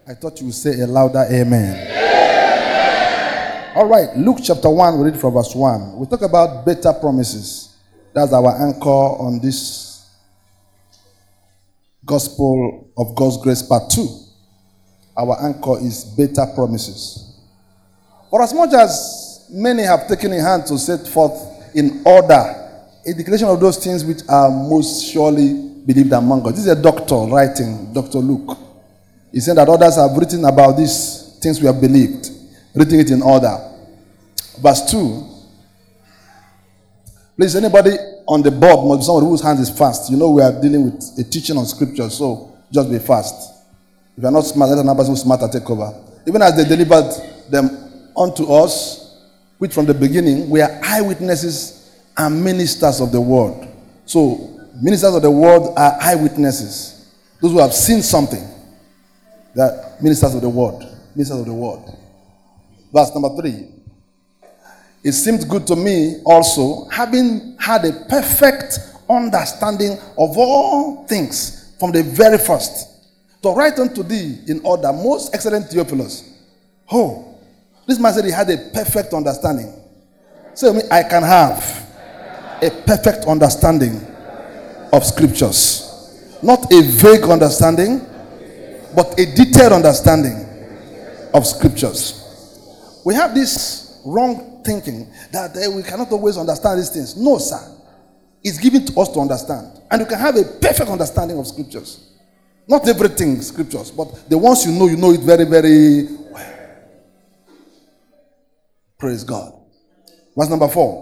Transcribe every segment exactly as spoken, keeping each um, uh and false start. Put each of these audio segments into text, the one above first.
I thought you would say a louder amen. Amen. All right, Luke chapter one, we read from verse one. We talk about better promises. That's our anchor on this Gospel of God's Grace part two. Our anchor is better promises. For as much as many have taken in hand to set forth in order a declaration of those things which are most surely believed among us. This is a doctor writing, Doctor Luke. He said that others have written about these things we have believed, written it in order. Verse two. Please, anybody on the board must be somebody whose hand is fast. You know we are dealing with a teaching on scripture, so just be fast. If you are not smart, let another person who is smarter take over. Even as they delivered them unto us, which from the beginning we are eyewitnesses and ministers of the word. So, ministers of the word are eyewitnesses. Those who have seen something. That ministers of the word. Ministers of the word. Verse number three. It seemed good to me also, having had a perfect understanding of all things from the very first, to write unto thee in order, most excellent Theophilus. Oh, this man said he had a perfect understanding. Say me, I can have a perfect understanding of scriptures. Not a vague understanding, but a detailed understanding of scriptures. We have this wrong thinking that uh, we cannot always understand these things. No, sir. It's given to us to understand. And you can have a perfect understanding of scriptures. Not everything scriptures, but the ones you know, you know it very, very well. Praise God. Verse number four.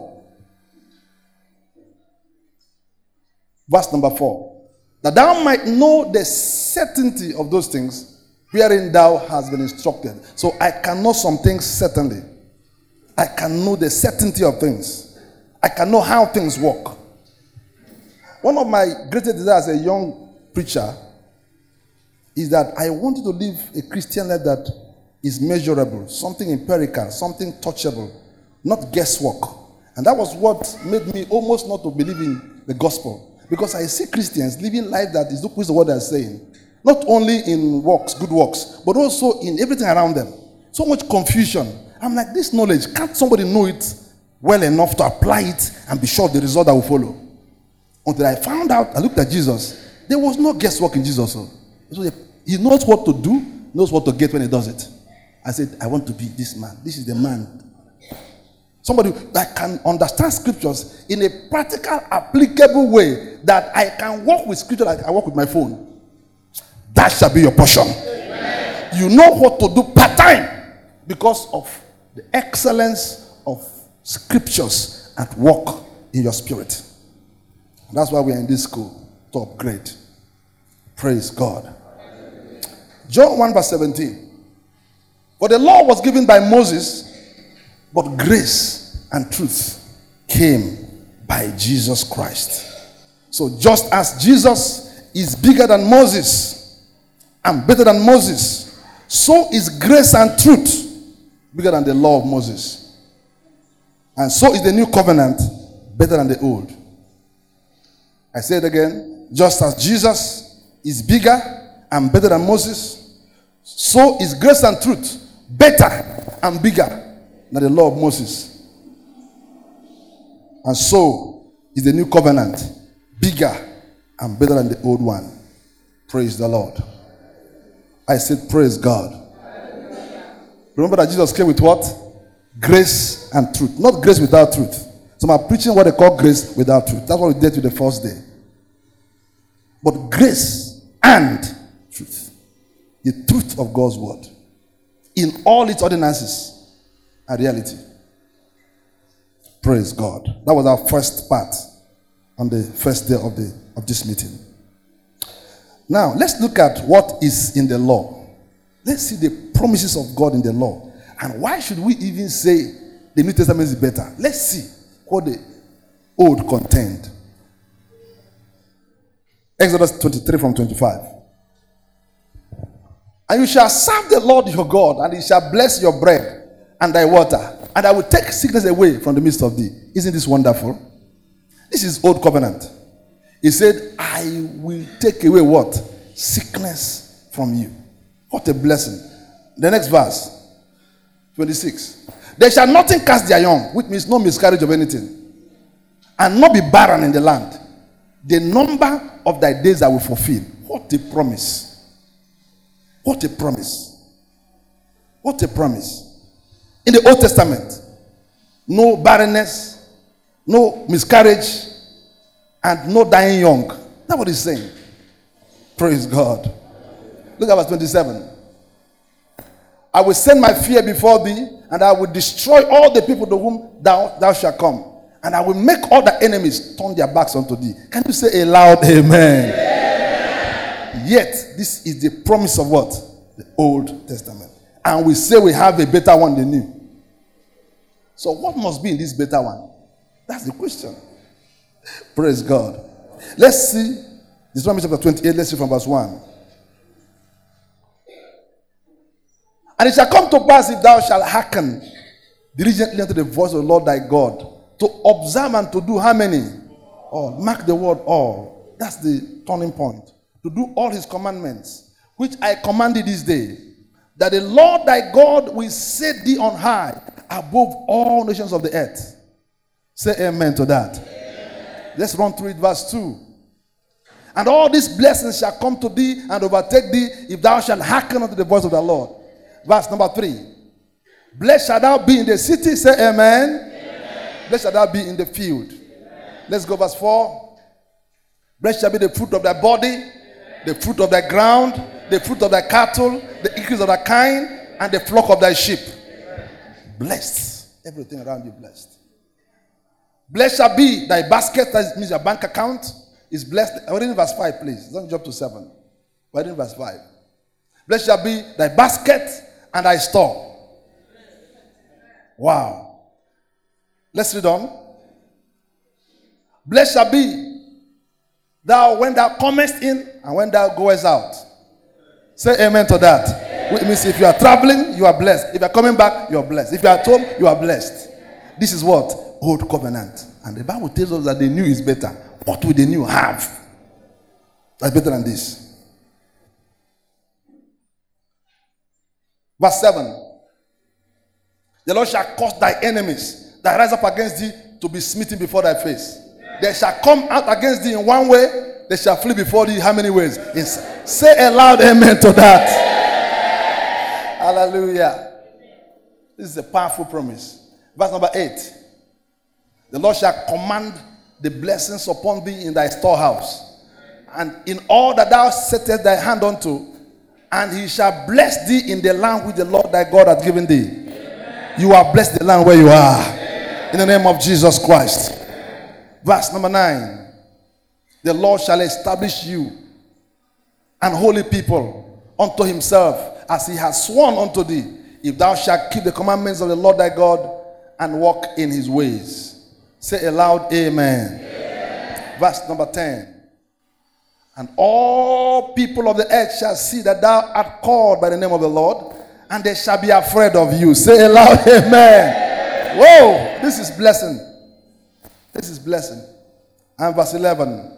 Verse number four. That thou might know the certainty of those things wherein thou hast been instructed. So I can know some things certainly. I can know the certainty of things. I can know how things work. One of my greatest desires as a young preacher is that I wanted to live a Christian life that is measurable, something empirical, something touchable, not guesswork. And that was what made me almost not to believe in the gospel. Because I see Christians living life that is not the word they're saying. Not only in works, good works, but also in everything around them. So much confusion. I'm like, this knowledge, can't somebody know it well enough to apply it and be sure of the result that will follow? Until I found out, I looked at Jesus, there was no guesswork in Jesus. So he knows what to do, knows what to get when he does it. I said, I want to be this man. This is the man. Somebody that can understand scriptures in a practical, applicable way, that I can work with scripture like I work with my phone. That shall be your portion. Amen. You know what to do part-time because of the excellence of scriptures at work in your spirit. And that's why we are in this school, to upgrade. Praise God. John one verse seventeen. For the law was given by Moses, but grace and truth came by Jesus Christ. So just as Jesus is bigger than Moses and better than Moses, so is grace and truth bigger than the law of Moses. And so is the new covenant better than the old. I say it again. Just as Jesus is bigger and better than Moses, so is grace and truth better and bigger than the law of Moses. And so is the new covenant bigger and better than the old one. Praise the Lord. I said praise God. Remember that Jesus came with what? Grace and truth. Not grace without truth. Some are preaching what they call grace without truth. That's what we did to the first day. But grace and truth. The truth of God's word. In all its ordinances and reality. Praise God. That was our first part on the first day of the of this meeting. Now, let's look at what is in the law. Let's see the promises of God in the law. And why should we even say the New Testament is better? Let's see what the Old contained. Exodus twenty-three from twenty-five. And you shall serve the Lord your God, and he shall bless your bread and thy water, and I will take sickness away from the midst of thee. Isn't this wonderful? This is old covenant. He said, I will take away what? Sickness from you. What a blessing. The next verse, twenty-six. They shall nothing cast their young, which means no miscarriage of anything, and not be barren in the land. The number of thy days I will fulfill. What a promise. What a promise. What a promise. In the Old Testament, no barrenness, no miscarriage, and no dying young. That's what he's saying. Praise God. Look at verse twenty-seven. I will send my fear before thee, and I will destroy all the people to whom thou, thou shalt come. And I will make all the enemies turn their backs unto thee. Can you say a loud amen? Amen. Yet, this is the promise of what? The Old Testament. And we say we have a better one than new. So what must be in this better one? That's the question. Praise God. Let's see. Deuteronomy chapter twenty-eight. Let's see from verse one. And it shall come to pass, if thou shalt hearken diligently unto the voice of the Lord thy God, to observe and to do how many? All. Mark the word all. That's the turning point. To do all his commandments, which I command thee this day, that the Lord thy God will set thee on high above all nations of the earth. Say amen to that. Amen. Let's run through it, verse two. And all these blessings shall come to thee and overtake thee, if thou shalt hearken unto the voice of the Lord. Verse number three. Blessed shall thou be in the city. Say amen. Amen. Blessed shall thou be in the field. Amen. Let's go verse four. Blessed shall be the fruit of thy body, amen, the fruit of thy ground, the fruit of thy cattle, the increase of thy kind, and the flock of thy sheep. Amen. Blessed. Everything around you blessed. Blessed shall be thy basket. That means your bank account is blessed. I read in verse five, please. Don't jump to seven. I read in verse five. Blessed shall be thy basket and thy store. Wow. Let's read on. Blessed shall be thou when thou comest in and when thou goest out. Say amen to that. Amen. Which means if you are traveling, you are blessed. If you are coming back, you are blessed. If you are at home, you are blessed. This is what? Old covenant. And the Bible tells us that the new is better. What will the new have? That's better than this. Verse seven. The Lord shall cause thy enemies that rise up against thee to be smitten before thy face. They shall come out against thee in one way, they shall flee before thee how many ways? Yes. Say a loud amen to that. Yeah. Hallelujah. This is a powerful promise. Verse number eight. The Lord shall command the blessings upon thee in thy storehouse, and in all that thou settest thy hand unto, and he shall bless thee in the land which the Lord thy God hath given thee. Amen. You are blessed in the land where you are. Amen. In the name of Jesus Christ. Amen. Verse number nine. The Lord shall establish you an holy people unto himself, as he has sworn unto thee, if thou shalt keep the commandments of the Lord thy God and walk in his ways. Say aloud, amen. Amen. Verse number ten. And all people of the earth shall see that thou art called by the name of the Lord, and they shall be afraid of you. Say aloud, amen. Amen. Whoa, this is blessing. This is blessing. And verse eleven.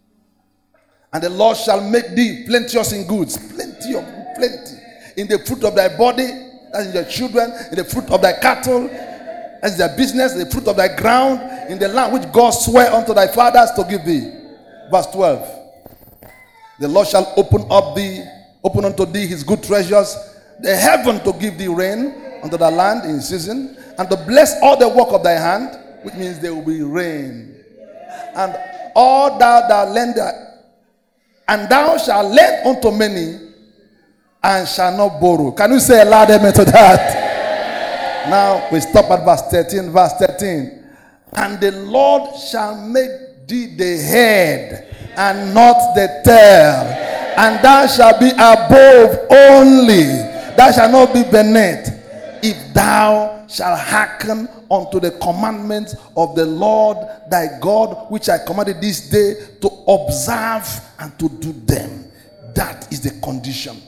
And the Lord shall make thee plenteous in goods. Plenty of plenty. In the fruit of thy body, that is your children, in the fruit of thy cattle, that is their business, in the fruit of thy ground, in the land which God sware unto thy fathers to give thee. Verse twelve. The Lord shall open up thee, open unto thee his good treasures, the heaven to give thee rain unto the land in season, and to bless all the work of thy hand, which means there will be rain. And all thou that lendest, and thou shalt lend unto many, and shall not borrow. Can you say a loud amen to that? Now we stop at verse thirteen. Verse thirteen. And the Lord shall make thee the head and not the tail, and thou shalt be above only, thou shalt not be beneath, if thou shalt hearken unto the commandments of the Lord thy God, which I commanded this day, to observe and to do them. That is the condition.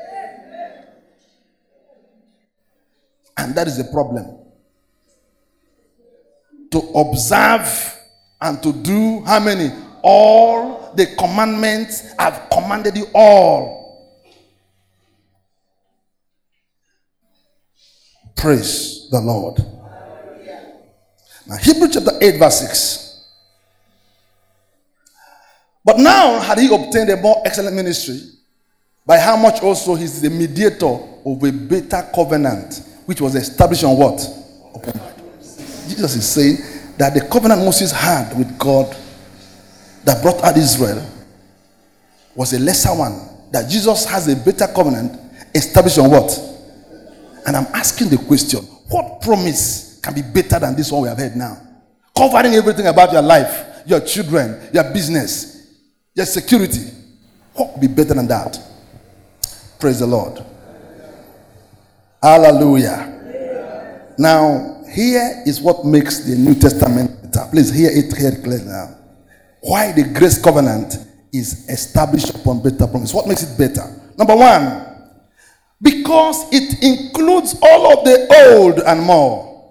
And that is the problem. To observe and to do how many? All the commandments. I've commanded you all. Praise the Lord. Now, Hebrews chapter eight, verse six. But now had he obtained a more excellent ministry, by how much also he is the mediator of a better covenant, which was established on what? Upon Jesus is saying that the covenant Moses had with God that brought out Israel was a lesser one. That Jesus has a better covenant established on what? And I'm asking the question, what promise can be better than this one we have heard now? Covering everything about your life, your children, your business, your security. What could be better than that? Praise the Lord. Hallelujah. Now, here is what makes the New Testament better. Please hear it here clearly now. Why the grace covenant is established upon better promise. What makes it better? Number one, because it includes all of the old and more.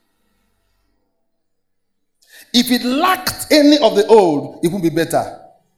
If it lacked any of the old, it would be better.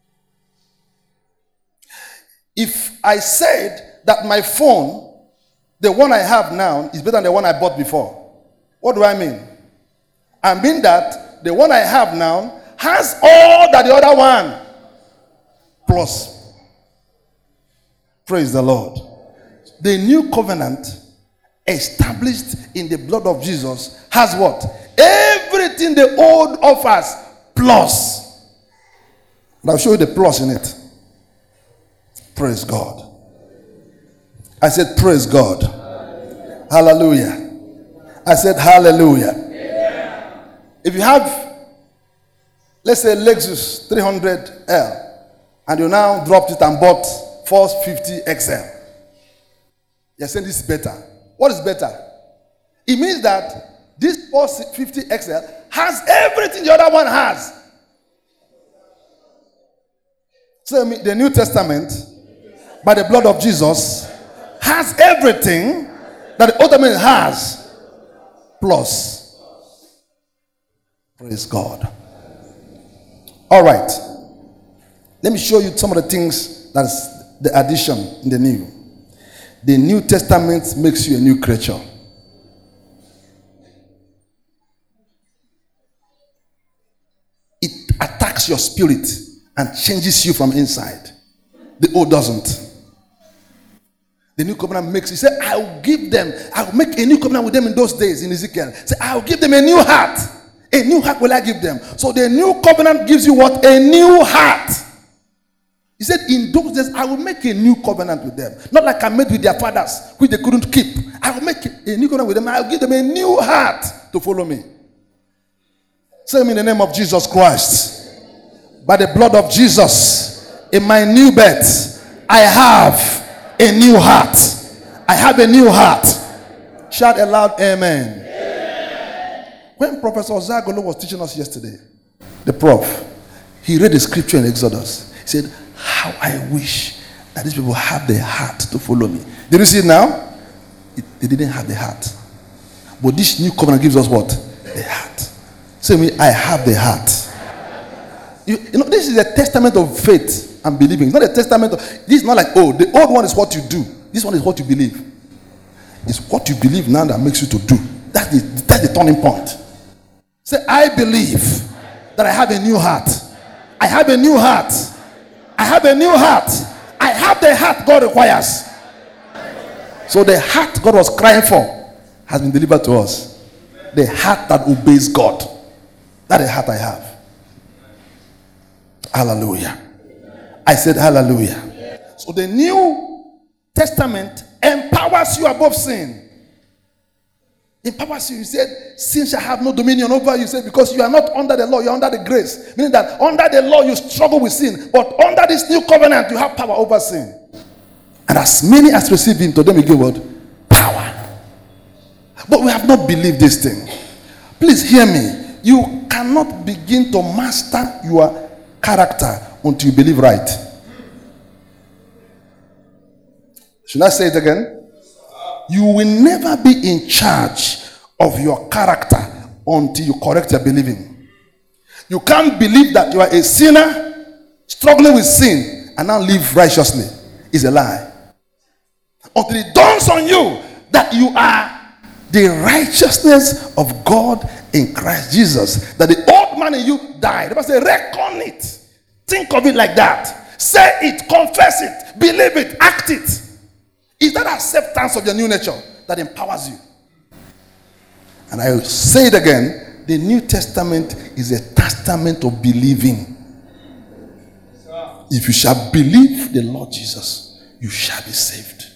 If I said that my phone, the one I have now, is better than the one I bought before, what do I mean? I mean that the one I have now has all that the other one plus. Praise the Lord. The new covenant established in the blood of Jesus has what? Everything the old offers plus. And I'll show you the plus in it. Praise God. I said praise God. Hallelujah. I said hallelujah. Yeah. If you have, let's say, Lexus three hundred L, and you now dropped it and bought four fifty X L, you're saying this is better. What is better? It means that this four fifty X L has everything the other one has. So the New Testament, by the blood of Jesus, has everything that the Old Testament has, plus. Praise God. All right. Let me show you some of the things that's the addition in the new. The New Testament makes you a new creature. It attacks your spirit and changes you from inside. The old doesn't. The new covenant makes, he said, I will give them, I will make a new covenant with them in those days in Ezekiel. Say, I will give them a new heart. A new heart will I give them. So the new covenant gives you what? A new heart. He said, in those days, I will make a new covenant with them. Not like I made with their fathers, which they couldn't keep. I will make a new covenant with them. I will give them a new heart to follow me. Say me in the name of Jesus Christ. By the blood of Jesus, in my new birth, I have a new heart. I have a new heart. Shout aloud, amen. Amen. When Professor Zagolo was teaching us yesterday, the prof, he read the scripture in Exodus. He said, how I wish that these people have the heart to follow me. Did you see it now? It, they didn't have the heart. But this new covenant gives us what? The heart. Say me, I have the heart. You, you know, this is a testament of faith and believing. It's not a testament of, this is not like, oh, the old one is what you do. This one is what you believe. It's what you believe now that makes you to do. That's the, that's the turning point. Say, I believe that I have a new heart. I have a new heart. I have a new heart. I have the heart God requires. So the heart God was crying for has been delivered to us. The heart that obeys God. That is the heart I have. Hallelujah. I said hallelujah. So the New Testament empowers you above sin. Empowers you. You said, sin shall have no dominion over you. You said, because you are not under the law, you are under the grace. Meaning that under the law you struggle with sin. But under this new covenant, you have power over sin. And as many as receive him, to them he gave what? Power. But we have not believed this thing. Please hear me. You cannot begin to master your character until you believe right. Should I say it again? You will never be in charge of your character until you correct your believing. You can't believe that you are a sinner struggling with sin and now live righteously. It's a lie. Until it dawns on you that you are the righteousness of God in Christ Jesus. That the old man in you died. The Bible says, reckon it. Think of it like that. Say it, confess it, believe it, act it. Is that acceptance of your new nature that empowers you? And I will say it again, the New Testament is a testament of believing. If you shall believe the Lord Jesus, you shall be saved.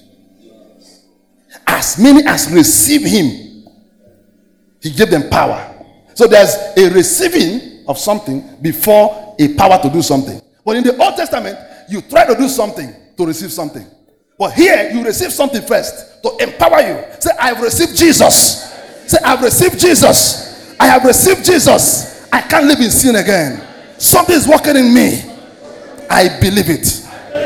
As many as receive him, he gave them power. So there's a receiving of something before a power to do something. But in the Old Testament, you try to do something to receive something. But here, you receive something first to empower you. Say, I have received Jesus. Say, I have received Jesus. I have received Jesus. I can't live in sin again. Something is working in me. I believe it.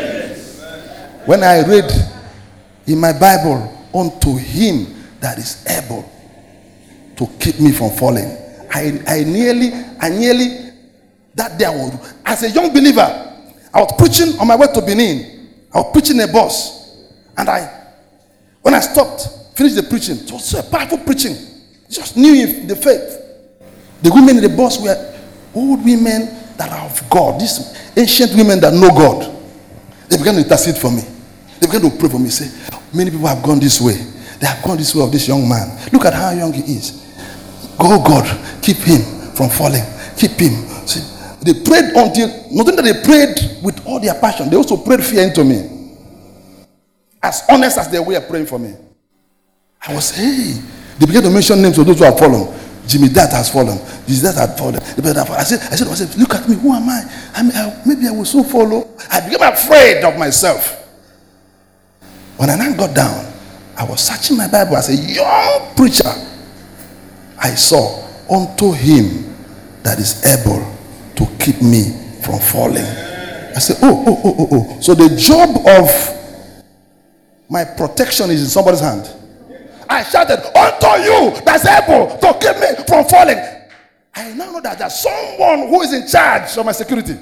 When I read in my Bible, unto him that is able to keep me from falling, I, I nearly, I nearly, that day I was, as a young believer, I was preaching on my way to Benin. I was preaching a bus. And I, when I stopped, finished the preaching, it was a powerful preaching. Just new in the faith. The women in the bus were old women that are of God. These ancient women that know God. They began to intercede for me. They began to pray for me. Say, many people have gone this way. They have gone this way of this young man. Look at how young he is. Oh God, keep him from falling. Keep him. See, they prayed until, not only that they prayed with all their passion, they also prayed fear into me. As honest as they were praying for me. I was, hey, they began to mention names of those who have fallen. Jimmy, that has fallen. This, that had fallen. I said, I said, I said, look at me, who am I? I mean, I, maybe I will soon follow. I became afraid of myself. When I now got down, I was searching my Bible as a young preacher. I saw, unto him that is able to keep me from falling. I said, oh, oh, oh, oh, oh. So the job of my protection is in somebody's hand. I shouted, unto you that's able to keep me from falling. I now know that there's someone who is in charge of my security.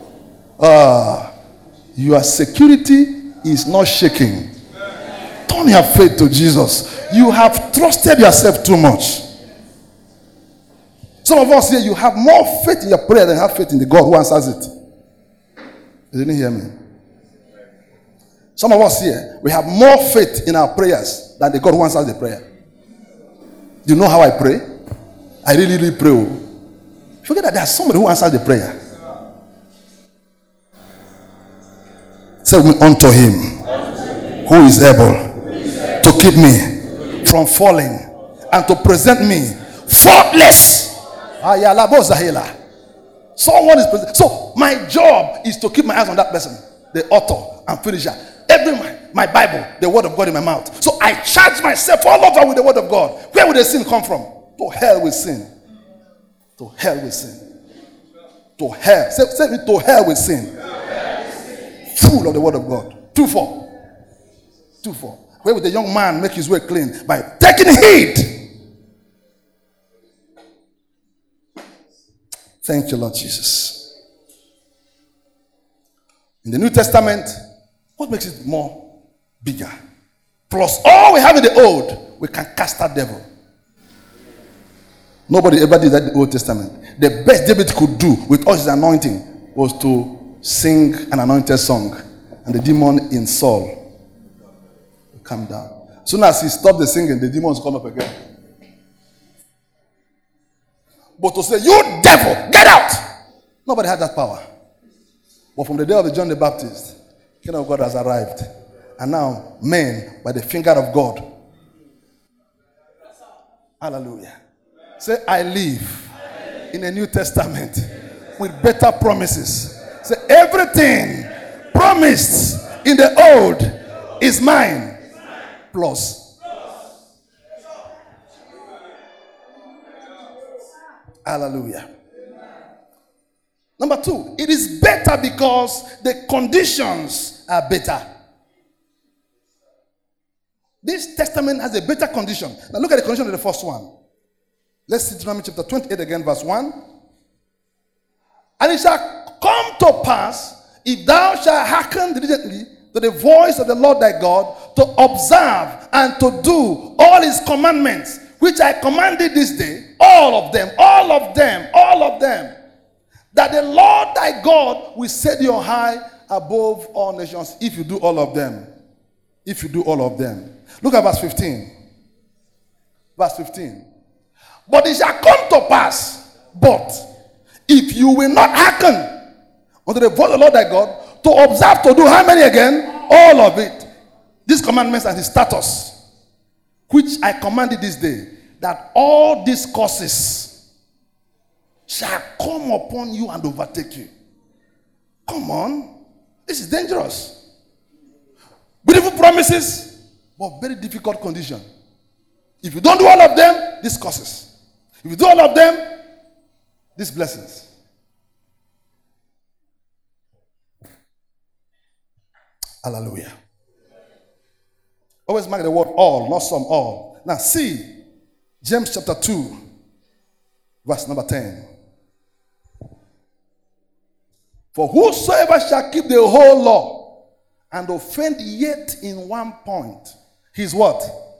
Uh, your security is not shaking. Turn your faith to Jesus. You have trusted yourself too much. Some of us here, you have more faith in your prayer than have faith in the God who answers it. You didn't hear me? Some of us here, we have more faith in our prayers than the God who answers the prayer. Do you know how I pray? I really, really pray. Forget that there's somebody who answers the prayer. Say unto him who is able to keep me from falling and to present me faultless. Someone is present. So my job is to keep my eyes on that person, the author and finisher. Every my, my Bible, the word of God in my mouth. So I charge myself all over with the word of God. Where would the sin come from? To hell with sin. To hell with sin. To hell. Say, say me, to hell with sin. Full of the word of God. Two four. Two four. Where would the young man make his way clean? By taking heed. Thank you, Lord Jesus. In the New Testament, what makes it more bigger? Plus all we have in the old, we can cast out devil. Nobody ever did that in the Old Testament. The best David could do with all his anointing was to sing an anointed song. And the demon in Saul will come down. As soon as he stopped the singing, the demons come up again. But to say, you devil, get out! Nobody had that power. But from the day of John the Baptist, the kingdom of God has arrived. And now, men, by the finger of God. Hallelujah. Say, I live in a New Testament with better promises. Say, everything promised in the old is mine. Plus. Hallelujah. Number two, it is better because the conditions are better. This testament has a better condition. Now look at the condition of the first one. Let's see Deuteronomy chapter twenty-eight again, verse one. And it shall come to pass, if thou shalt hearken diligently to the voice of the Lord thy God, to observe and to do all his commandments which I commanded this day, all of them, all of them, all of them, that the Lord thy God will set you high above all nations if you do all of them. If you do all of them. Look at verse fifteen. Verse fifteen. But it shall come to pass, but if you will not hearken unto the voice of the Lord thy God, to observe to do how many again? All of it. These commandments and his status, which I commanded this day, that all these curses shall come upon you and overtake you. Come on. This is dangerous. Beautiful promises, but very difficult condition. If you don't do all of them, these curses. If you do all of them, these blessings. Hallelujah. Always mark the word all, not some, all. Now see, James chapter two, verse number ten. For whosoever shall keep the whole law and offend yet in one point, he's what?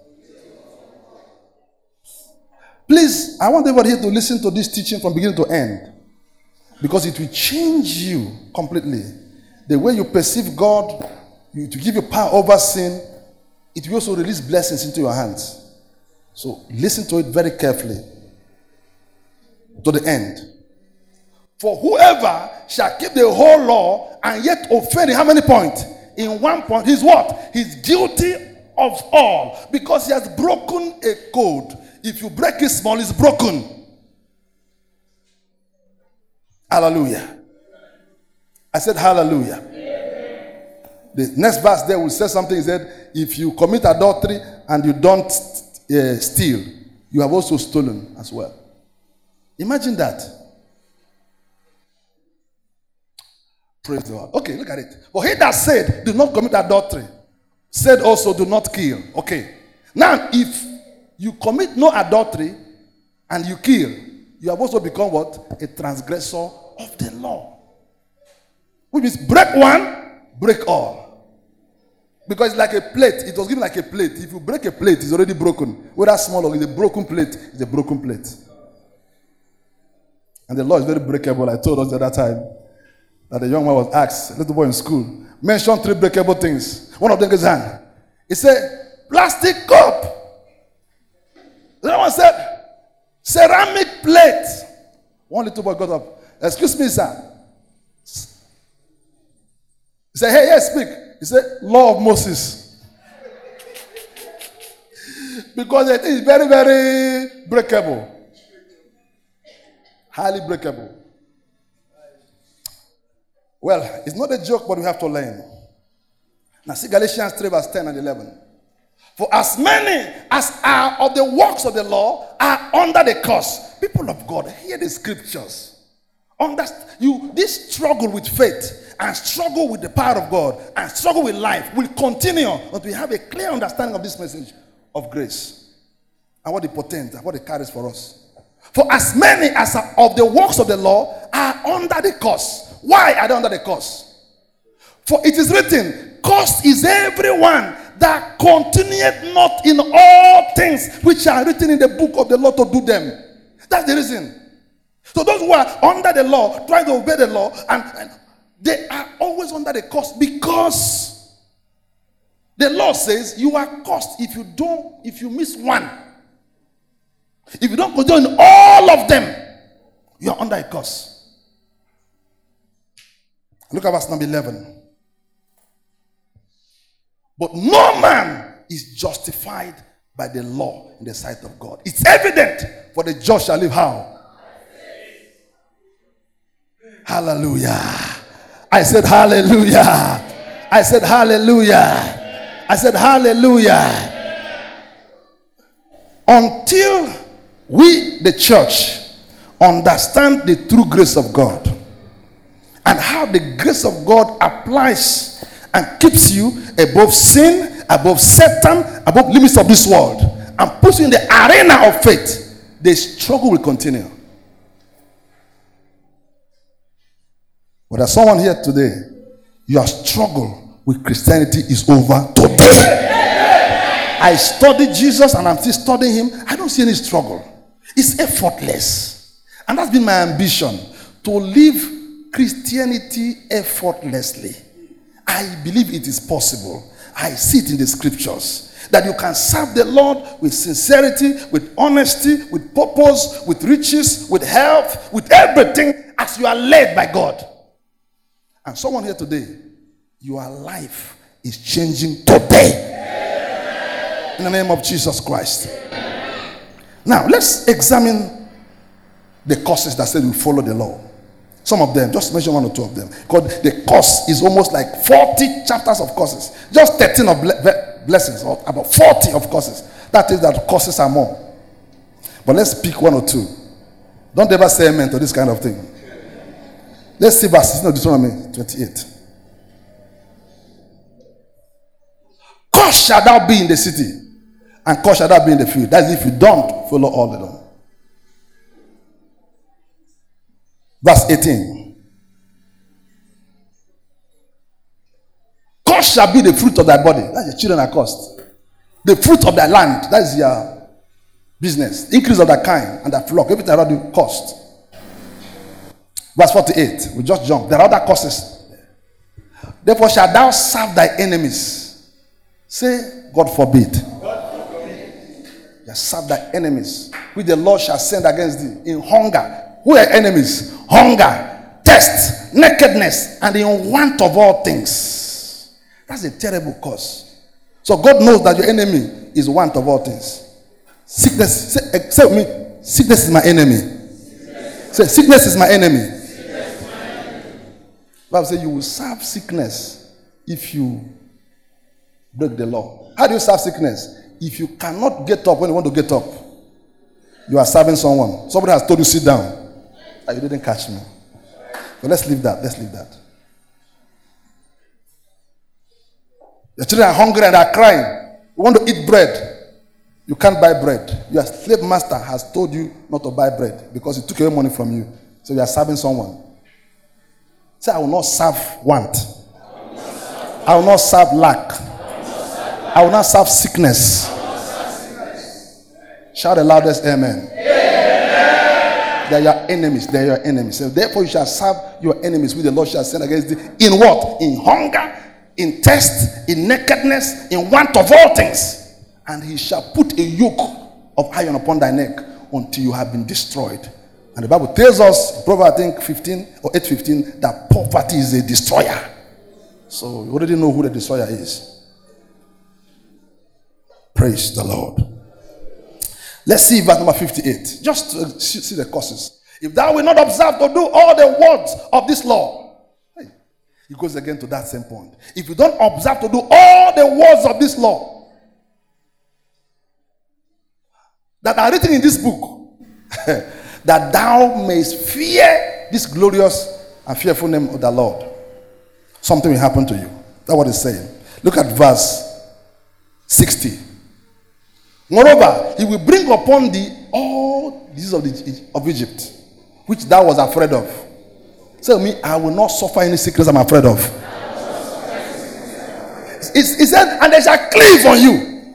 Please, I want everybody here to listen to this teaching from beginning to end, because it will change you completely. The way you perceive God, you, to give you power over sin, it will also release blessings into your hands. So listen to it very carefully to the end. For whoever shall keep the whole law and yet offend in how many points? In one point, he's what? He's guilty of all, because he has broken a code. If you break it small, it's broken. Hallelujah. I said hallelujah. The next verse there will say something. He said, if you commit adultery and you don't uh, steal, you have also stolen as well. Imagine that. Praise the Lord. Okay, look at it. For he that said, do not commit adultery, said also, do not kill. Okay. Now, if you commit no adultery and you kill, you have also become what? A transgressor of the law. Which means break one, break all. Because it's like a plate. It was given like a plate. If you break a plate, it's already broken. Whether small or it's a broken plate, it's a broken plate. And the law is very breakable. I told us the other time that the young man was asked, a little boy in school, mention three breakable things. One of them gets his hand. He said, plastic cup. The other one said, ceramic plate. One little boy got up. Excuse me, sir. He said, hey, yes, speak. He said, law of Moses. Because it is very, very breakable. Highly breakable. Well, it's not a joke, but we have to learn. Now see Galatians three, verse ten and eleven. For as many as are of the works of the law are under the curse. People of God, hear the scriptures. Understand, you, this struggle with faith and struggle with the power of God and struggle with life will continue until we have a clear understanding of this message of grace and what it portends and what it carries for us. For as many as are of the works of the law are under the curse. Why are they under the curse? For it is written, cursed is everyone that continueth not in all things which are written in the book of the law to do them. That's the reason. So those who are under the law, trying to obey the law, and, and they are always under the curse, because the law says you are cursed if you don't, if you miss one. If you don't go in all of them, you are under a curse. Look at verse number eleven. But no man is justified by the law in the sight of God. It's evident, for the just shall live how? Hallelujah. I said hallelujah. I said hallelujah. I said hallelujah. Until we, the church, understand the true grace of God and how the grace of God applies and keeps you above sin, above Satan, above limits of this world, and puts you in the arena of faith, the struggle will continue. But there's someone here today, your struggle with Christianity is over today. I studied Jesus and I'm still studying him. I don't see any struggle. It's effortless. And that's been my ambition, to live Christianity effortlessly. I believe it is possible. I see it in the scriptures. That you can serve the Lord with sincerity, with honesty, with purpose, with riches, with health, with everything as you are led by God. And someone here today, your life is changing today. In the name of Jesus Christ. Now, let's examine the courses that say we follow the law. Some of them, just mention one or two of them. Because the course is almost like forty chapters of courses. Just thirteen of blessings, or about forty of courses. That is that courses are more. But let's pick one or two. Don't ever say amen to this kind of thing. Let's see verse sixteen of Deuteronomy twenty-eight. Cursed shall thou be in the city, and cursed shall thou be in the field. That's if you don't follow all the law. Verse eighteen. Cursed shall be the fruit of thy body. That's your children are cursed. The fruit of thy land. That is your business. Increase of thy kind and thy flock. Everything around you cursed. Verse forty-eight. We just jump. There are other curses. Therefore shalt thou serve thy enemies. Say, God forbid. God forbid. You serve thy enemies, which the Lord shall send against thee in hunger. Who are enemies? Hunger, thirst, nakedness, and in want of all things. That's a terrible cause. So God knows that your enemy is want of all things. Sickness, say, say with me, sickness is my enemy. Sickness. Say, sickness is my enemy. Sickness is my enemy. Bible says you will serve sickness if you break the law. How do you serve sickness? If you cannot get up when you want to get up, you are serving someone. Somebody has told you sit down. Oh, you didn't catch me. But let's leave that. Let's leave that. Your children are hungry and are crying. You want to eat bread. You can't buy bread. Your slave master has told you not to buy bread because he took away money from you. So you are serving someone. Say, I will not serve want. I will not serve lack. I will not serve sickness. Shout the loudest amen. They are your enemies. They are your enemies. So therefore you shall serve your enemies, which the Lord shall send against thee. In what? In hunger, in thirst, in nakedness, in want of all things. And he shall put a yoke of iron upon thy neck until you have been destroyed. And the Bible tells us, Proverbs I think fifteen or eight fifteen, that poverty is a destroyer. So you already know who the destroyer is. Praise the Lord. Let's see verse number fifty-eight. Just to see the causes. If thou will not observe to do all the words of this law. Hey, it goes again to that same point. If you don't observe to do all the words of this law that are written in this book, that thou mayst fear this glorious and fearful name of the Lord, something will happen to you. That's what it's saying. Look at verse sixty. Moreover, he will bring upon thee all diseases of, the, of Egypt, which thou was afraid of. Tell me, I will not suffer any sickness I'm afraid of. He said, and they shall cleave on you.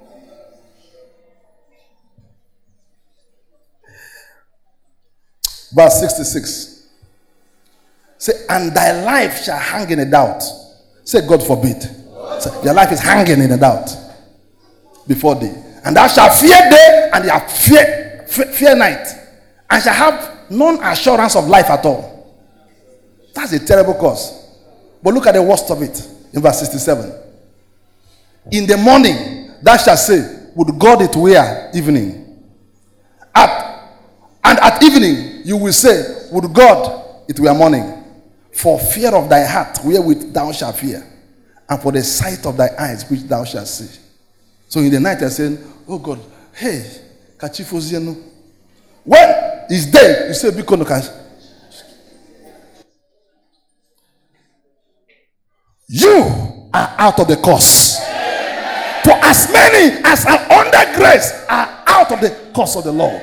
Verse sixty-six. Say, and thy life shall hang in a doubt. Say, God forbid. Say, your life is hanging in a doubt before thee. And thou shalt fear day, and thou fear, fear, fear night, and shall have none assurance of life at all. That's a terrible cause. But look at the worst of it in verse sixty-seven. In the morning, thou shalt say, would God it were evening? At, and at evening, you will say, would God it were morning? For fear of thy heart, wherewith thou shalt fear, and for the sight of thy eyes, which thou shalt see. So in the night, they're saying, oh God, hey, kachifozienu. When it's day, you say, Bikono. You are out of the course. For as many as are under grace are out of the course of the Lord.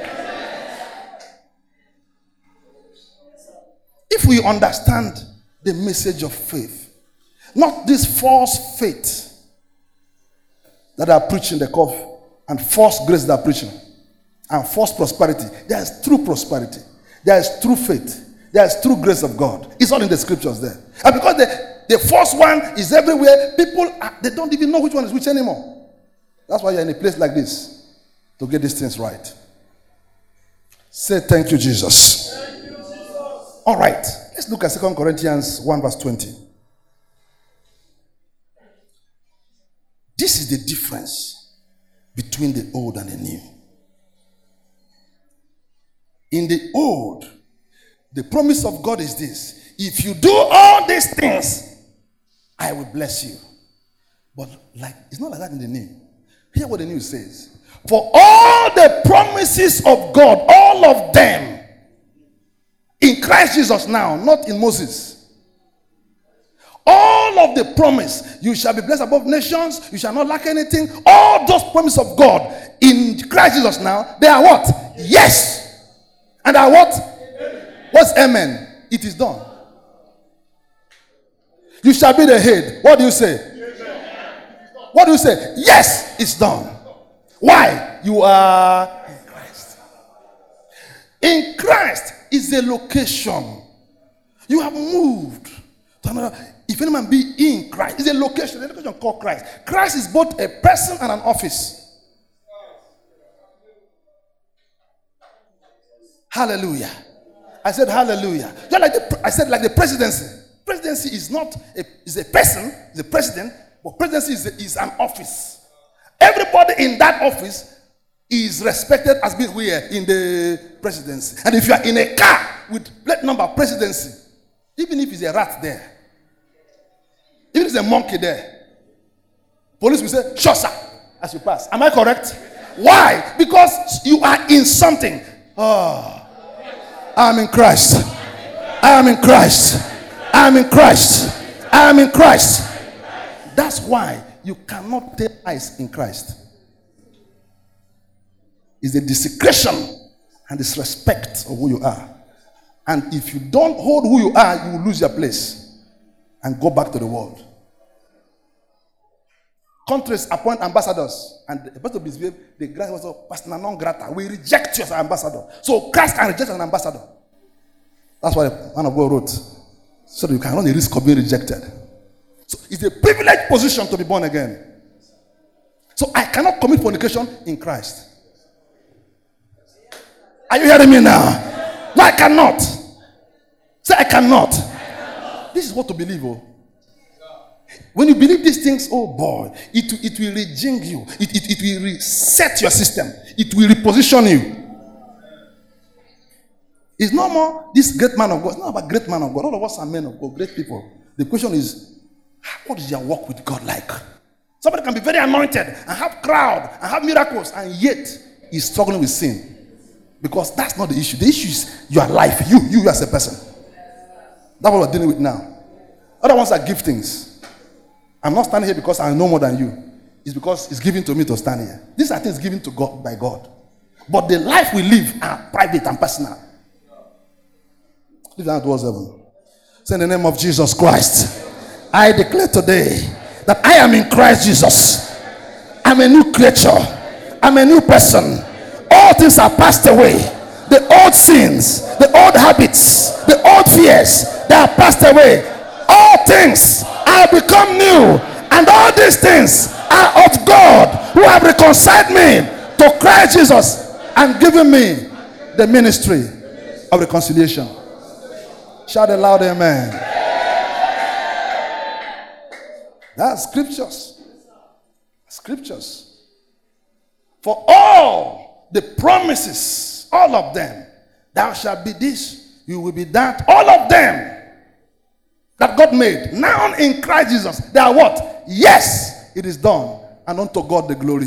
If we understand the message of faith, not this false faith that are preaching the cough and false grace that are preaching and false prosperity. There is true prosperity. There is true faith. There is true grace of God. It's all in the scriptures there. And because the, the false one is everywhere, people, are, they don't even know which one is which anymore. That's why you're in a place like this, to get these things right. Say thank you, Jesus. Thank you, Jesus. All right. Let's look at Second Corinthians one verse twenty. This is the difference between the old and the new. In the old, the promise of God is this: if you do all these things, I will bless you. But like it's not like that in the new. Hear what the new says. For all the promises of God, all of them, in Christ Jesus now, not in Moses. All of the promise, you shall be blessed above nations, you shall not lack anything. All those promises of God in Christ Jesus now, they are what? Yes. And are what? What's amen? It is done. You shall be the head. What do you say? What do you say? Yes, it's done. Why? You are in Christ. In Christ is a location. You have moved to another. If any man be in Christ, it's a location. A location called Christ. Christ is both a person and an office. Hallelujah. I said hallelujah. Just like the, I said like the presidency. Presidency is not a, is a person, is a president, but presidency is, a, is an office. Everybody in that office is respected as being here in the presidency. And if you are in a car with plate number presidency, even if it's a rat there, even if it's a monkey there, police will say, "Sure, sir," as you pass. Am I correct? Why? Because you are in something. Oh, I am in Christ. I am in Christ. I am in Christ. I am in Christ. That's why you cannot tell lies in Christ. It's the desecration and disrespect of who you are. And if you don't hold who you are, you will lose your place and go back to the world. Countries appoint ambassadors, and the person misbehave, the grant was a persona non grata. We reject you as an ambassador. So Christ can reject an ambassador. That's why the man of God wrote, so that you can run the risk of being rejected. So it's a privileged position to be born again. So I cannot commit fornication in Christ. Are you hearing me now? No, I cannot. Say I cannot. I cannot. This is what to believe. Oh. When you believe these things, oh boy, it, it will rejig you. It, it, it will reset your system. It will reposition you. It's no more this great man of God. It's not about great man of God. All of us are men of God, great people. The question is, what is your walk with God like? Somebody can be very anointed and have crowd and have miracles, and yet he's struggling with sin. Because that's not the issue. The issue is your life, you, you as a person. That's what we're dealing with now. Other ones are giftings. I'm not standing here because I know more than you. It's because it's given to me to stand here. These are things given to God by God. But the life we live are private and personal. Live down towards heaven. Say in the name of Jesus Christ, I declare today that I am in Christ Jesus. I'm a new creature. I'm a new person. All things are passed away. The old sins, the old habits, the old fears, they are passed away. All things are become new. And all these things are of God, who have reconciled me to Christ Jesus and given me the ministry of reconciliation. Shout aloud, amen. That's scriptures. Scriptures. For all the promises, all of them, thou shalt be this, you will be that, all of them that God made, now in Christ Jesus, they are what? Yes, it is done. And unto God the glory.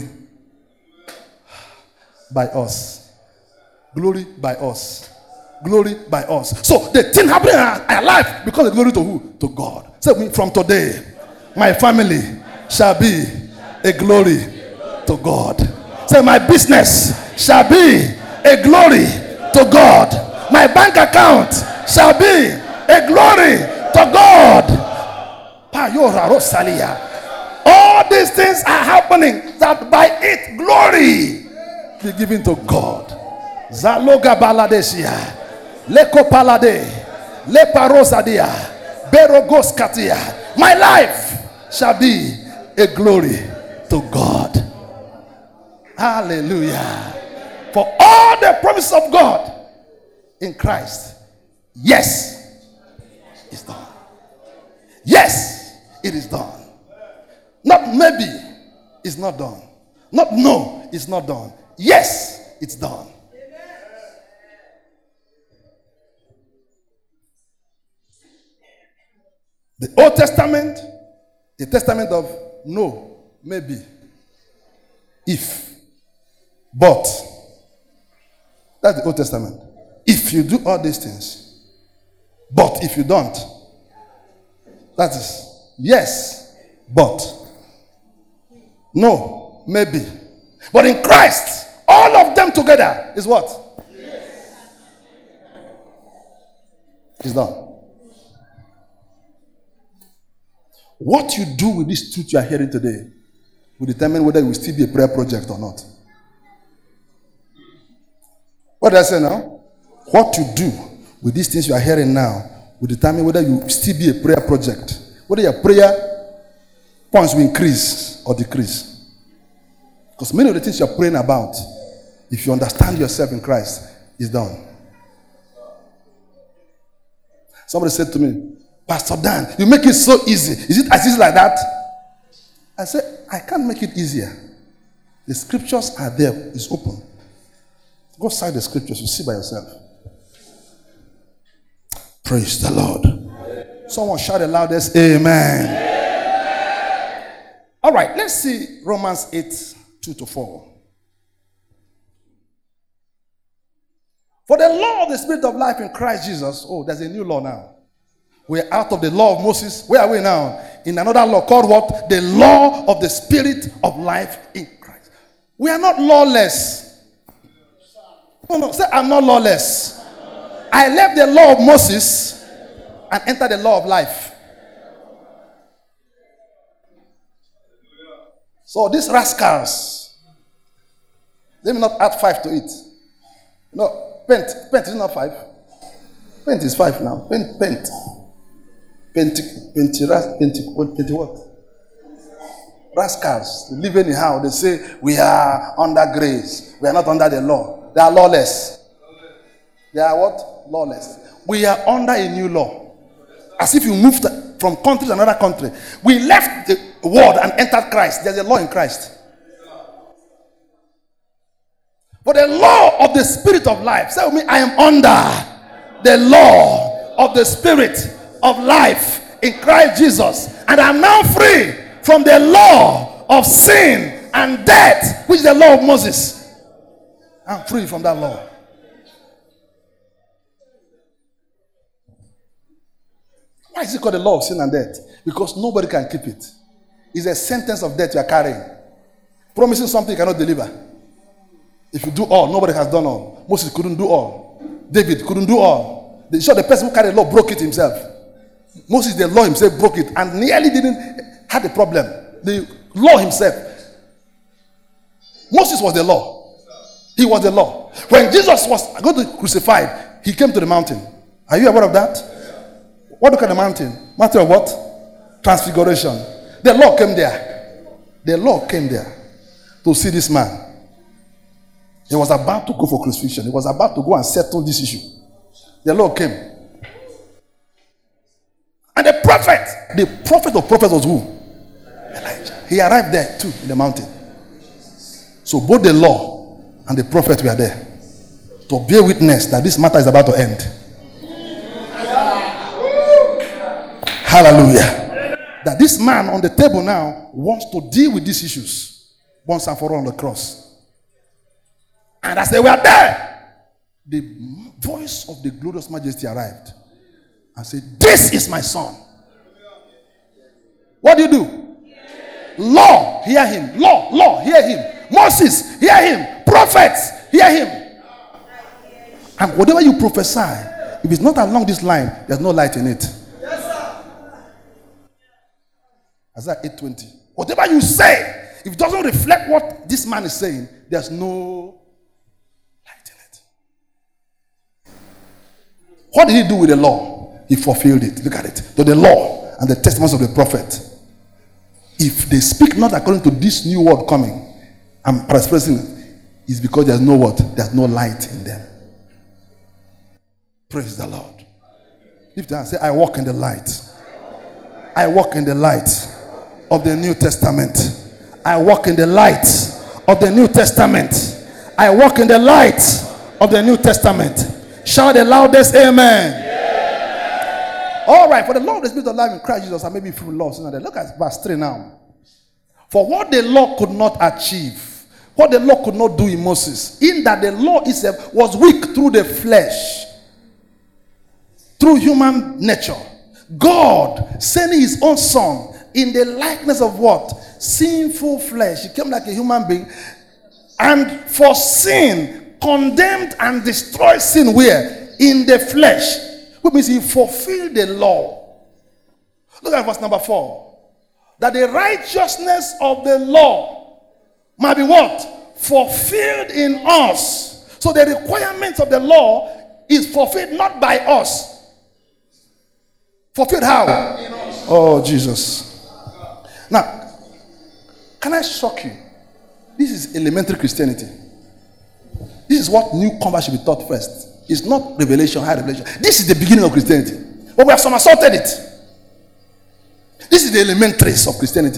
By us. Glory by us. Glory by us. So the thing happening in our, our life becomes a glory to who? To God. So from today, my family shall be a glory to God. Say, my business shall be a glory to God. My bank account shall be a glory to God. All these things are happening that by it glory be given to God. Zaloga baladesia, leko palade, le parosadia, berogos katia. My life shall be a glory to God. Hallelujah. For all the promises of God in Christ, yes, it's done. Yes, it is done. Not maybe, it's not done. Not no, it's not done. Yes, it's done. The Old Testament, the testament of no, maybe, if, but. That's the Old Testament. If you do all these things, but if you don't, that is yes, but. No, maybe. But in Christ, all of them together is what? Yes. It's done. What you do with this truth you are hearing today will determine whether it will still be a prayer project or not. What did I say now? What you do with these things you are hearing now will determine whether you will still be a prayer project. Whether your prayer points will increase or decrease. Because many of the things you are praying about, if you understand yourself in Christ, is done. Somebody said to me, Pastor Dan, you make it so easy. Is it as easy like that? I said, I can't make it easier. The scriptures are there. It's open. Go cite the scriptures. You see by yourself. Praise the Lord. Someone shout the loudest, amen. Amen. All right, let's see Romans eight, two to four. For the law of the Spirit of life in Christ Jesus, oh, there's a new law now. We're out of the law of Moses. Where are we now? In another law called what? The law of the Spirit of life in Christ. We are not lawless. No, no, say I'm not lawless. I left the law of Moses and entered the law of life. So these rascals, let me not add five to it. No, pent, pent is not five. Pent is five now. Pent, pent. Penti, penti, penti, penti what? Rascals. They live anyhow. They say we are under grace. We are not under the law. They are lawless. They are what? Lawless. We are under a new law. As if you moved from country to another country. We left the world and entered Christ. There's a law in Christ. But the law of the Spirit of life. Say with me, I am under the law of the Spirit of life in Christ Jesus, and I'm now free from the law of sin and death, which is the law of Moses. I'm free from that law. Why is it called the law of sin and death? Because nobody can keep it. It's a sentence of death you are carrying. Promising something you cannot deliver. If you do all, nobody has done all. Moses couldn't do all. David couldn't do all. The, sure, the person who carried the law broke it himself. Moses, the law himself, broke it and nearly didn't have a problem. The law himself. Moses was the law. He was the law. When Jesus was going to be crucified, he came to the mountain. Are you aware of that? What look at the mountain? Mountain of what? Transfiguration. The law came there. The law came there to see this man. He was about to go for crucifixion. He was about to go and settle this issue. The law came. And the prophet, the prophet of prophets was who? Elijah. He arrived there too in the mountain. So both the law and the prophet were there to bear witness that this matter is about to end. Hallelujah. That this man on the table now wants to deal with these issues once and for all on the cross. And as they were there, the voice of the glorious majesty arrived and said, this is my son. What do you do? Law, hear him. Law, law, hear him. Moses, hear him. Prophets, hear him. And whatever you prophesy, if it's not along this line, there's no light in it. Isaiah eight twenty. Whatever you say, if it doesn't reflect what this man is saying, there's no light in it. What did he do with the law? He fulfilled it. Look at it. To the law and the testimonies of the prophet. If they speak not according to this new word coming, I'm paraphrasing it, it's because there's no word, there's no light in them. Praise the Lord. Lift your hand, say, I walk in the light. I walk in the light of the New Testament. I walk in the light of the New Testament. I walk in the light of the New Testament. Shout the loudest amen. All right, for the law of the Spirit of life in Christ Jesus, and maybe through law. Look at verse three now. For what the law could not achieve, what the law could not do in Moses, in that the law itself was weak through the flesh, through human nature, God sending his own son in the likeness of what? Sinful flesh. He came like a human being, and for sin, condemned and destroyed sin where? In the flesh. Which means he fulfilled the law. Look at verse number four. That the righteousness of the law might be what? Fulfilled in us. So the requirements of the law is fulfilled not by us. Fulfilled how? Oh, Jesus. Now, can I shock you? This is elementary Christianity. This is what new converts should be taught first. It's not revelation, high revelation. This is the beginning of Christianity. But we have somersaulted it. This is the elementaries of Christianity.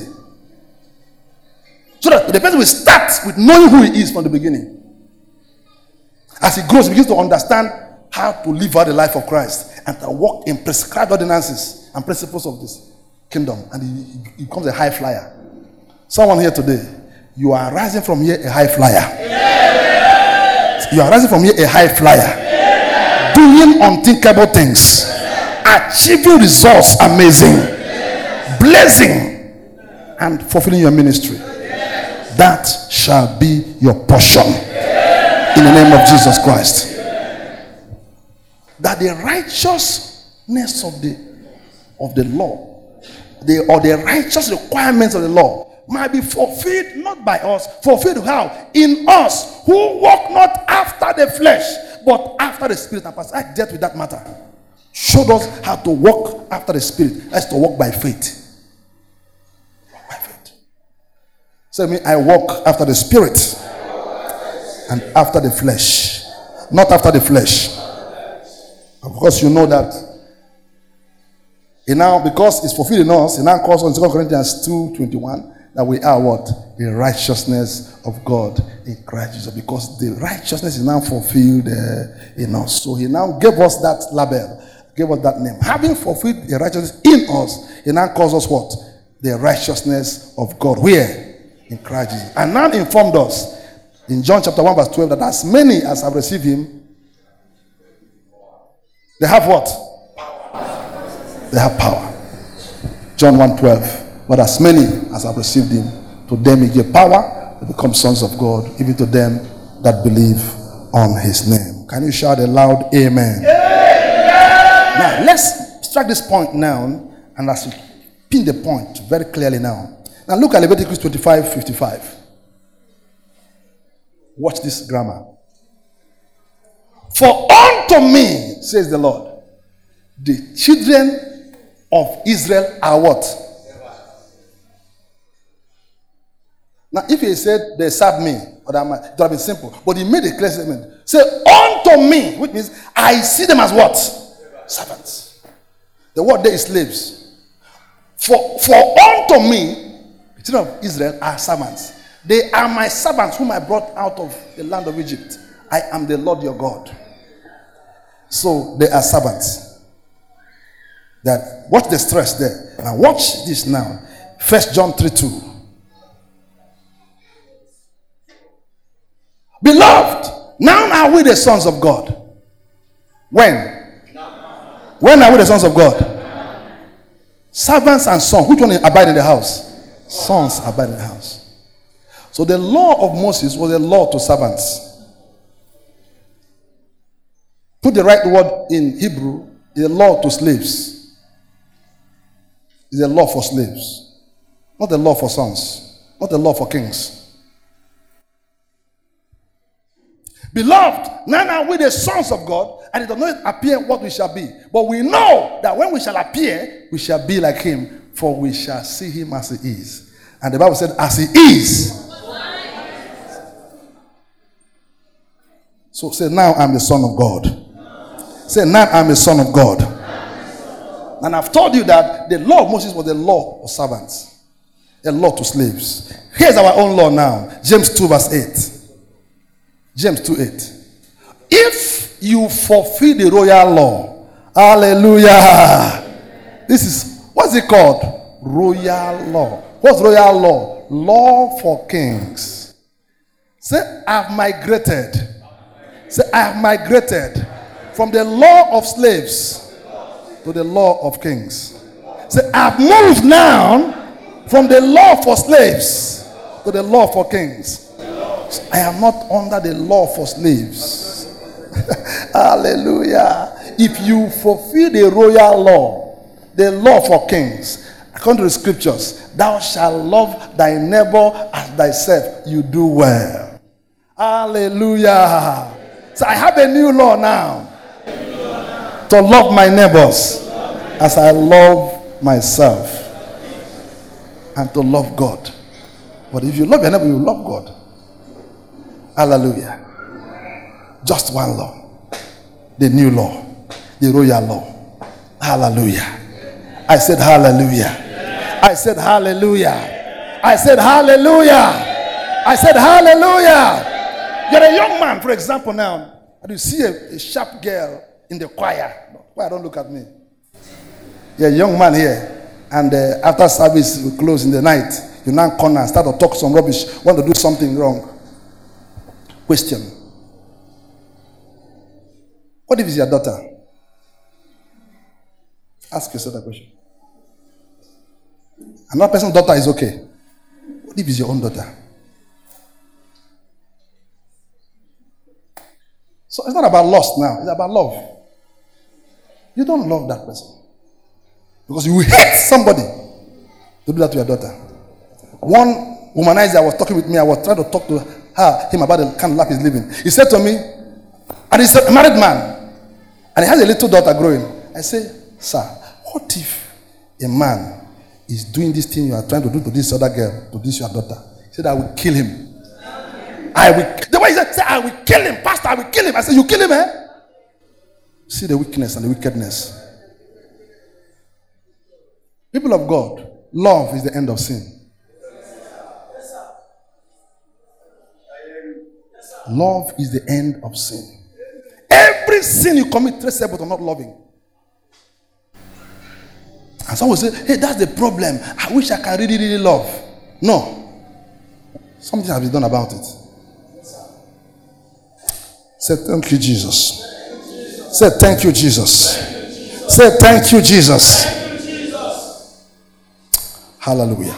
So that the person will start with knowing who he is from the beginning. As he grows, he begins to understand how to live out the life of Christ and to walk in prescribed ordinances and principles of this kingdom. And he, he becomes a high flyer. Someone here today, you are rising from here a high flyer. Yeah. You are rising from here a high flyer. Yeah. Doing unthinkable things. Yeah. Achieving results amazing. Yeah. Blessing and fulfilling your ministry. Yeah. That shall be your portion. Yeah. In the name of Jesus Christ. Yeah. That the righteousness of the of the law, the or the righteous requirements of the law might be fulfilled not by us. Fulfilled how? In us, who walk not after the flesh, but after the Spirit. And Pastor I dealt with that matter. Showed us how to walk after the Spirit. That's to walk by faith. Walk by faith. So me, I walk after the Spirit and after the flesh. Not after the flesh. Of course, you know that. And now, because it's fulfilled in us, it now calls on Second Corinthians two twenty-one. That we are what? The righteousness of God in Christ Jesus. Because the righteousness is now fulfilled uh, in us. So he now gave us that label. Gave us that name. Having fulfilled the righteousness in us, he now calls us what? The righteousness of God. Where? In Christ Jesus. And now informed us in John chapter one verse twelve that as many as have received him, they have what? They have power. John one twelve. But as many as have received him, to them he gave power to become sons of God, even to them that believe on his name. Can you shout a loud amen? Amen. Now, let's strike this point now, and let's pin the point very clearly now. Now, look at Leviticus twenty-five fifty-five. Watch this grammar. For unto me, says the Lord, the children of Israel are what? Now, if he said they serve me, or that might, it would have been simple. But he made a clear statement. Say, unto me, which means I see them as what? Servants. The word there is slaves. For, for unto me, the children of Israel are servants. They are my servants whom I brought out of the land of Egypt. I am the Lord your God. So they are servants. That watch the stress there. Now watch this now. First John three two. Beloved, now are we the sons of God. When? When are we the sons of God? Servants and sons. Which one abide in the house? Sons abide in the house. So the law of Moses was a law to servants. Put the right word in Hebrew, is a law to slaves. It's a law for slaves. Not a law for sons. Not a law for kings. Beloved, now are we the sons of God, and it does not appear what we shall be. But we know that when we shall appear, we shall be like him, for we shall see him as he is. And the Bible said, as he is. So say, now I'm the son of God. Say, now I'm the son of God. And I've told you that the law of Moses was the law of servants, a law to slaves. Here's our own law now. James two verse eight. James two eight. If you fulfill the royal law, hallelujah. This is, what's it called? Royal law. What's royal law? Law for kings. Say, I've migrated. Say, I have migrated from the law of slaves to the law of kings. Say, I've moved now from the law for slaves to the law for kings. So I am not under the law for slaves. Hallelujah. If you fulfill the royal law, the law for kings, according to the scriptures, thou shalt love thy neighbor as thyself, you do well. Hallelujah. So I have a new law now. To love my neighbors as I love myself. And to love God. But if you love your neighbor, you love God. Hallelujah. Just one law. The new law. The royal law. Hallelujah. I said hallelujah. I said hallelujah. I said hallelujah. I said hallelujah. You're a young man, for example, now, and you see a, a sharp girl in the choir. Why don't look at me? You're a young man here, and uh, after service we close in the night, you now corner and start to talk some rubbish, want to do something wrong. Question. What if it's your daughter? Ask yourself that question. Another person's daughter is okay. What if it's your own daughter? So it's not about lust now, it's about love. You don't love that person. Because you hate somebody to do that to your daughter. One womanizer was talking with me, I was trying to talk to her, him about the kind of life he's living. He said to me, and he's a married man, and he has a little daughter growing. I say, sir, what if a man is doing this thing you are trying to do to this other girl, to this your daughter? He said, I will kill him. I will. The way he said, I will kill him, Pastor, I will kill him. I said, you kill him, eh? See the weakness and the wickedness. People of God, love is the end of sin. Love is the end of sin. Every sin you commit traceable to not loving. And someone will say, hey, that's the problem. I wish I can really, really love. No. Something has been done about it. Say, thank you, Jesus. Say, thank you, Jesus. Say, thank you, Jesus. Hallelujah.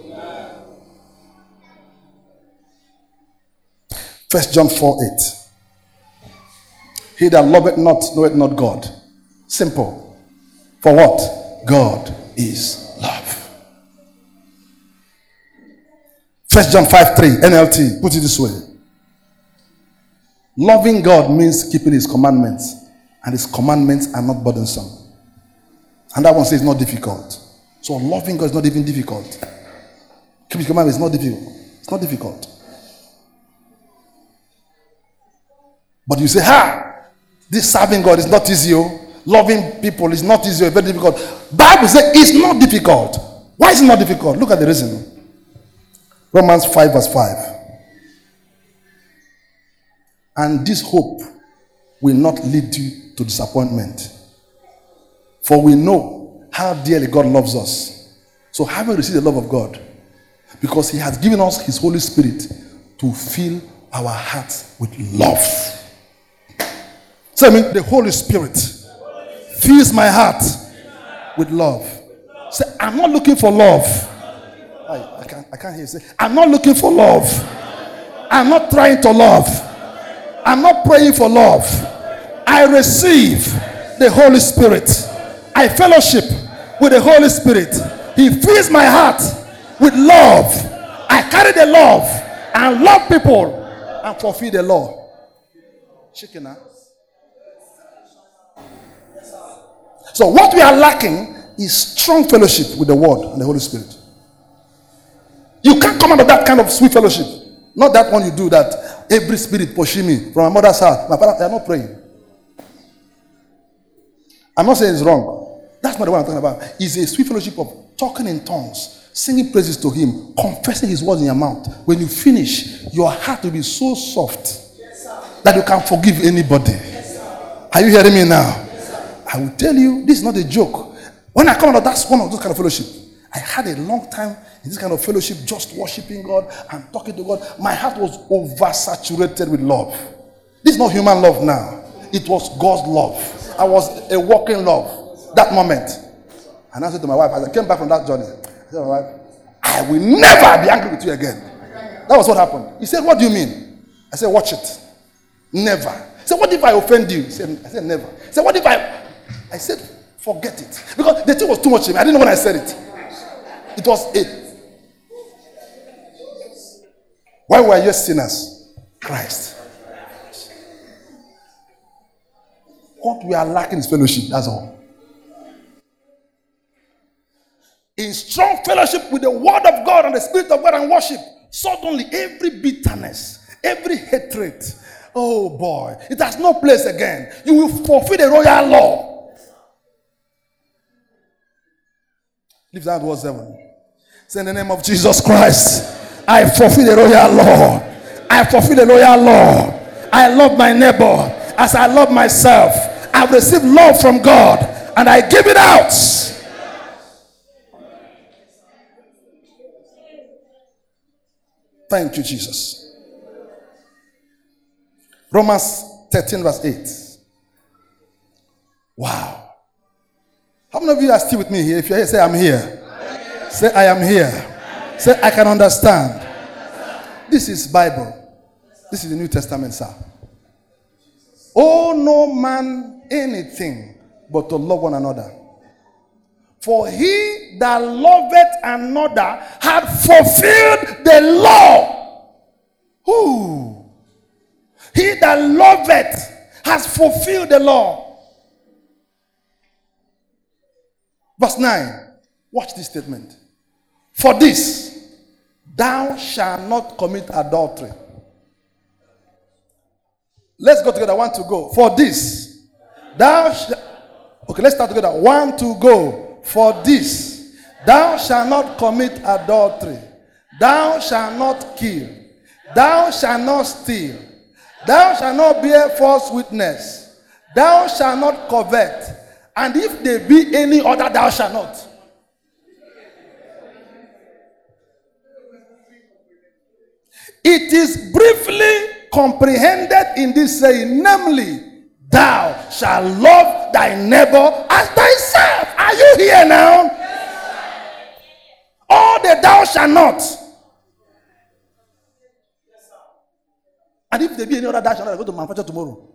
First John four eight. He that loveth not knoweth not God. Simple. For what? God is love. First John five three, N L T, put it this way. Loving God means keeping his commandments, and his commandments are not burdensome. And that one says it's not difficult. So loving God is not even difficult. Keeping his commandments is not difficult. It's not difficult. But you say, ha, this serving God is not easy. Loving people is not easy. Very difficult. Bible says it's not difficult. Why is it not difficult? Look at the reason. Romans five verse five. And this hope will not lead you to disappointment. For we know how dearly God loves us. So having received the love of God, because he has given us his Holy Spirit to fill our hearts with love. Say, I mean, the Holy Spirit fills my heart with love. Say, I'm not looking for love. I, I, can't, I can't hear you say, I'm not looking for love. I'm not trying to love. I'm not praying for love. I receive the Holy Spirit. I fellowship with the Holy Spirit. He fills my heart with love. I carry the love and love people and fulfill the law. Chicken, huh? So what we are lacking is strong fellowship with the Word and the Holy Spirit. You can't come out of that kind of sweet fellowship. Not that one you do that every spirit pushing me from my mother's house. My father, they are not praying. I'm not saying it's wrong. That's not the one I'm talking about. It's a sweet fellowship of talking in tongues, singing praises to Him, confessing His words in your mouth. When you finish, your heart will be so soft that you can forgive anybody. Yes, are you hearing me now? Yes, I will tell you, this is not a joke. When I come out of that one of those kind of fellowship, I had a long time in this kind of fellowship, just worshiping God and talking to God. My heart was oversaturated with love. This is not human love now. It was God's love. I was a walking love that moment. And I said to my wife, as I came back from that journey, I said to my wife, I will never be angry with you again. That was what happened. He said, what do you mean? I said, watch it. Never. He said, what if I offend you? He said, I said, never. He said, what if I... I said, forget it. Because the thing was too much to me. I didn't know when I said it. It was it. Why were you sinners? Christ. What we are lacking is fellowship. That's all. In strong fellowship with the Word of God and the Spirit of God and worship, suddenly every bitterness, every hatred, oh boy, it has no place again. You will fulfill the royal law. Lift that word seven. Say, in the name of Jesus Christ, I fulfill the royal law. I fulfill the royal law. I love my neighbor as I love myself. I've received love from God and I give it out. Thank you, Jesus. Romans thirteen verse eight. Wow. How many of you are still with me here? If you're here, say I'm here. Say I am here. Say I can understand. This is Bible. This is the New Testament, sir. Owe no man anything but to love one another. For he that loveth another hath fulfilled the law. Who? He that loveth has fulfilled the law. Verse nine. Watch this statement. For this, thou shalt not commit adultery. Let's go together. One to go. For this, thou shalt... Okay, let's start together. One to go. For this, thou shalt not commit adultery. Thou shalt not kill. Thou shalt not steal. Thou shalt not bear false witness. Thou shalt not covet. And if there be any other, thou shalt not. It is briefly comprehended in this saying, namely, thou shalt love thy neighbor as thyself. Are you here now? Yes, all the thou shalt not. Yes, and if there be any other thou shalt not, I go to manufacture tomorrow.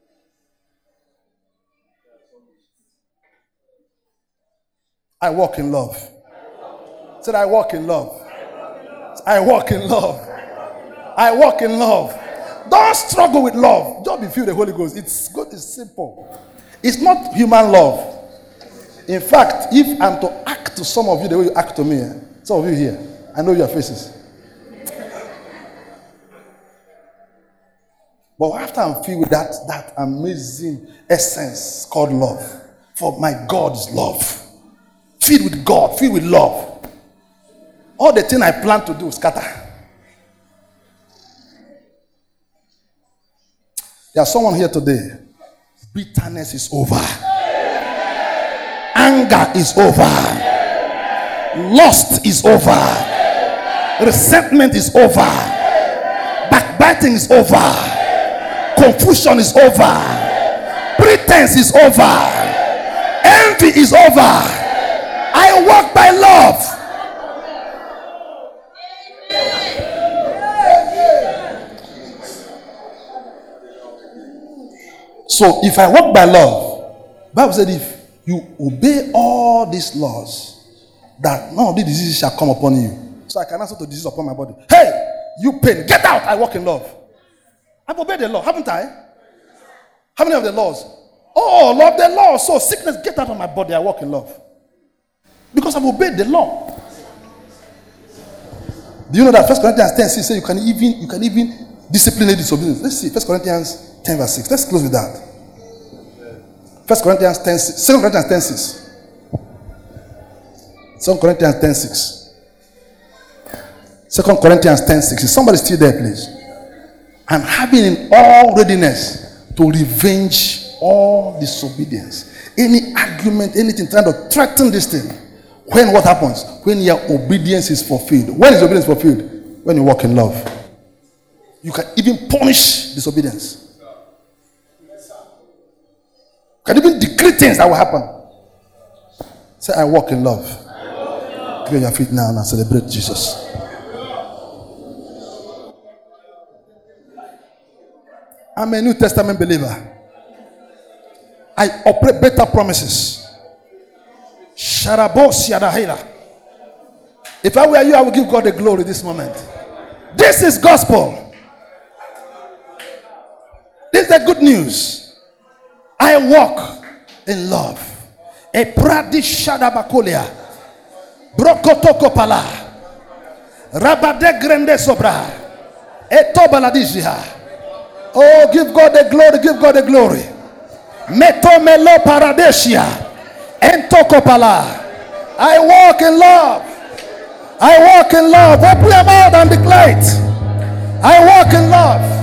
I walk in love. Said I walk in love. I walk in love. I walk in love. Don't struggle with love. Just be filled with the Holy Ghost. It's good. It's simple. It's not human love. In fact, if I'm to act to some of you the way you act to me, some of you here, I know your faces. But after I'm filled with that, that amazing essence called love, for my God is love. Filled with God, filled with love. All the thing I plan to do, scatter. There's someone here today. Bitterness is over. Anger is over. Lust is over. Resentment is over. Backbiting is over. Confusion is over. Pretense is over. Envy is over. I walk by love. So if I walk by love, Bible said if you obey all these laws, that none of these diseases shall come upon you. so I can answer to disease upon my body. Hey, you pain, get out. I walk in love. I've obeyed the law, haven't I? How many of the laws? Oh, love the law. So sickness, get out of my body. I walk in love. Because I've obeyed the law. Do you know that First Corinthians ten six says you can even you can even discipline a disobedience? Let's see. First Corinthians ten verse six. Let's close with that. First Corinthians ten six. Second Corinthians ten six. Second Corinthians ten six. Second Corinthians ten six. Is somebody still there, please? I'm having in all readiness to revenge all disobedience. Any argument, anything trying to threaten this thing. When what happens? When your obedience is fulfilled. When is obedience fulfilled? When you walk in love. You can even punish disobedience. You can even decree things that will happen. Say, I walk in love. Give your feet now and celebrate Jesus. I'm a New Testament believer. I operate better promises. If I were you, I would give God the glory this moment. This is gospel. This is the good news. I walk in love. E pradishadabakolia. Brokotokopala. Rabade grande sobra. Etobaladizia. Oh, give God the glory, give God the glory. Metomelo paradesia. Entokopala. I walk in love. I walk in love. Open your mouth and declare it. I walk in love.